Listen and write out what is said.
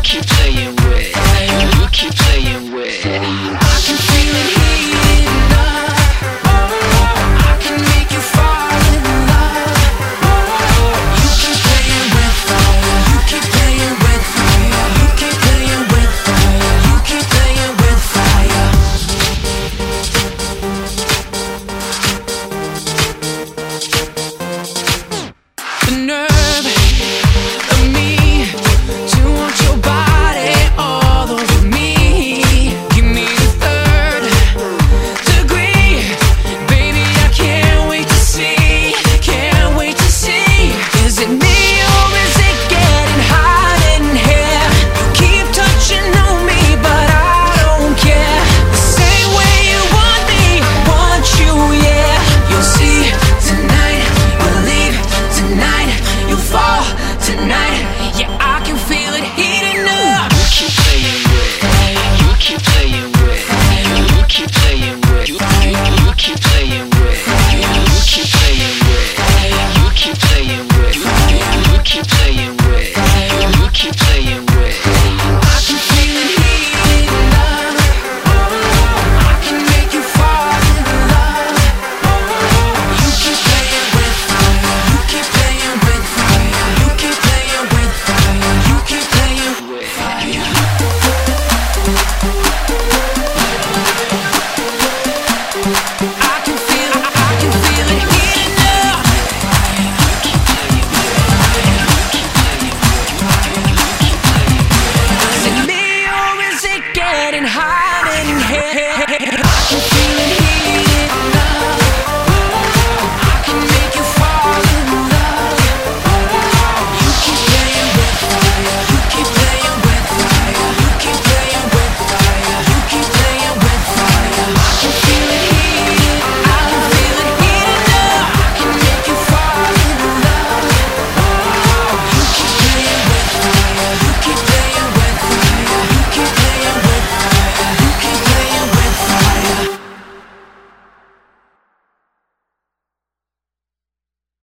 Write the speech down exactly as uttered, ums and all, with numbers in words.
keep playing with, you keep playing with. I can feel it heating up. I can make you fall in love. You keep playing with fire. You keep playing with fire. You keep playing with fire. You keep playing with fire. The nerve of me to want your body all over me. Give me the third degree, baby. I can't wait to see, can't wait to see. Is it me or is it getting hot in here? You keep touching on me, but I don't care. The same way you want me, I want you, yeah. You'll see tonight, we'll leave tonight, you fall tonight. Yeah, I can feel it heating up. You keep playing with, you keep playing with, you keep playing with, you, you, you keep playing with, you keep playing with, you keep playing with, you, you, you keep playing with, you keep playing with.